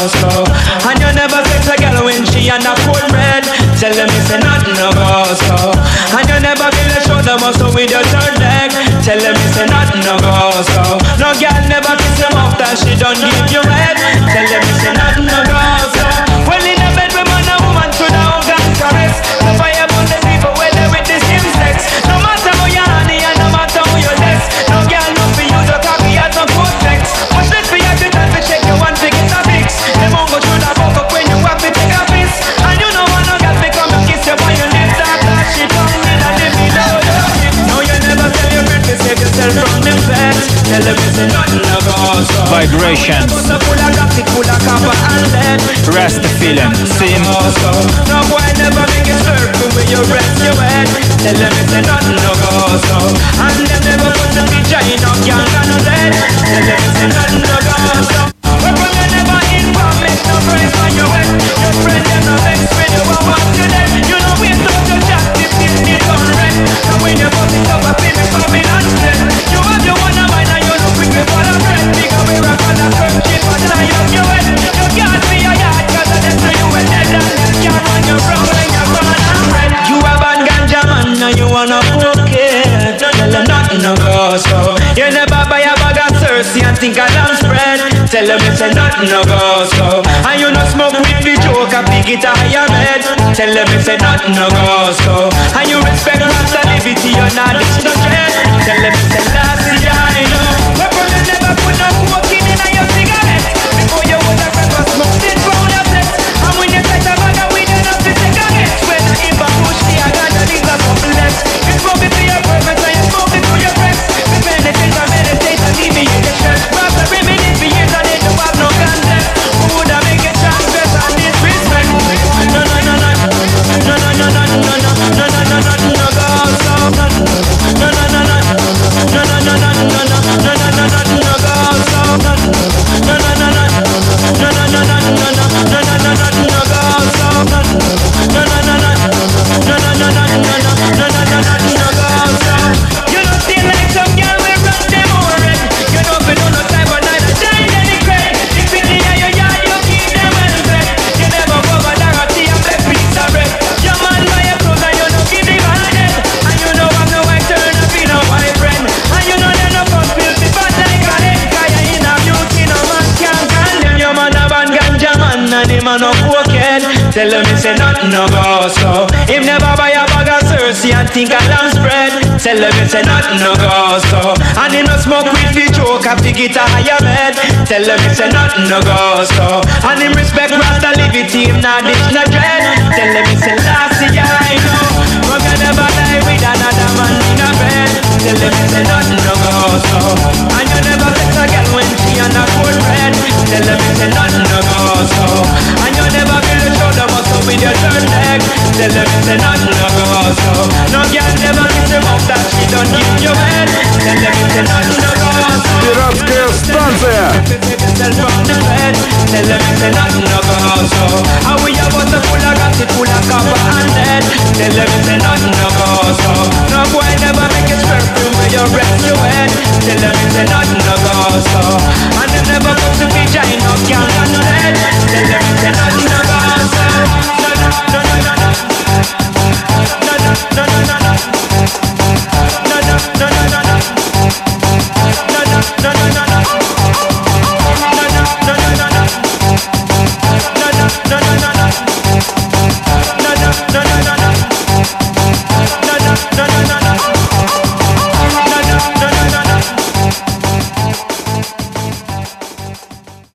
so. And you never sex a girl when she on a cold bread. Tell them it's nothing no go so. And you never feel a shoulder muscle with your third leg. Tell them it's nothing no go so. No girl never kiss him after she don't give you head. Tell them it's nothing no go so. Well in a bed with man and woman should have got caress. The fire burn the people when they with the same sex. No matter how you honey and no matter how you less. No girl no for you to copy as no cortex. Watch this for you to time to check your one to get a fix. Them won't go through the fuck up when you have to take a piss. And you know one no girl become a kiss you on your lips. After she tongue in and they feel out of it. No you never tell your friend to save yourself from them facts. Tell them it's nothing no go so. Vibrations. Rest the feeling. Sim. No boy never make it circle when you rest your head. Tell them it's nothing no go so. And them never put the vagina on young and on dead. Tell them it's nothing no go so. Weapon you never inform, make no praise on your head. Your friend them no vex when you are walk to them. You know we talk to Jack, if you don't wreck. And when you put it up, I feel me coming and dead. You have your one of mine and you know quick before the bread. Because we rock on the first chip and I have your head. You can't be a yard cause I left you were dead. And you can't run your brown when you're brown and red. You have a ganja man and you wanna poke it. Tell them nothing no go so. You never buy a bag of Cersei and think a damn spread. Tell them it's nothing no go so. And you no smoke with the joke and pick it a higher bed. Tell them it's nothing no go so. And you respect rasta liberty, you're not this no dread. Tell them it's last year I know. Weapon you never put no smoking in your cigarette. Before you would have ever smoked it round your sex. And when you take a bag of weed you have to take a hit. When I eat a push the I got the leaves of couple less. You smoke it to your purpose and you smoke it to your breast. You meditate and meditate and leave me in the church. Rasta reminisce for years and they don't have no concept. Who would have make it transgress and disrespect? No, no, no, no, no, no, no, no, no, no, no, no, no, no, no, no, go so. No, no, no, no, no, no, no, no, no, no, no, no, no, no, no, go so. No, no, no, no, no, no, no, no, no, no, no, no, no, go so. No, no, no, no, no, no, no, no, no, no, go so. You don't feel like some girl will run them over it. You don't feel no time but night to shine any credit. If it's in your yard, you keep them well fed. You never go over there and see a black piece of bread. Your man buy your clothes and you don't give him a head. And you know I'm no white turn up in a white friend. And you know they're no fun filthy bad like a head. Cause you in a beauty, no man can't call them. Your man a bad ganja man and him a no cokehead. Tell them he say nothing no go so. Him never buy a bag of Cersei and think a lamb spread. Tell them he say nothing no go so. And he no smoke with the joke and pick it a higher bed. Tell them he say nothing no go so. And him respect rasta liberty, him not ditch no dread. Tell them he say last year I know. But I never lie with another man in a bed. Tell them he say nothing no go so. And you never sex a girl when she on a cold bread. Tell them he say nothing no go so. And you never feel the shoulder muscle with your third leg. Tell them he say nothing no go so. No girl never kiss him off that she don't give you head. Tell them he say nothing no go so. Пиратская станция. Tell them he say nothing no go so.